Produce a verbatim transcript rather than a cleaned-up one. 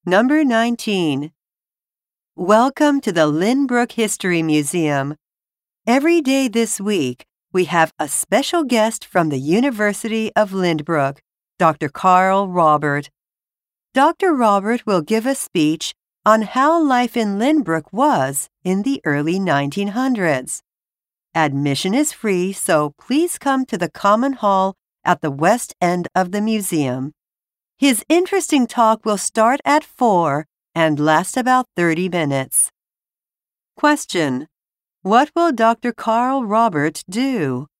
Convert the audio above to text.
Number nineteen. Welcome to the Lynbrook History Museum. Every day this week, we have a special guest from the University of Lynbrook, Doctor Carl Robert. Doctor Robert will give a speech on how life in Lynbrook was in the early nineteen hundreds. Admission is free, so please come to the Common Hall at the west end of the museum. His interesting talk will start at four and last about thirty minutes. Question: what will Doctor Carl Robert do?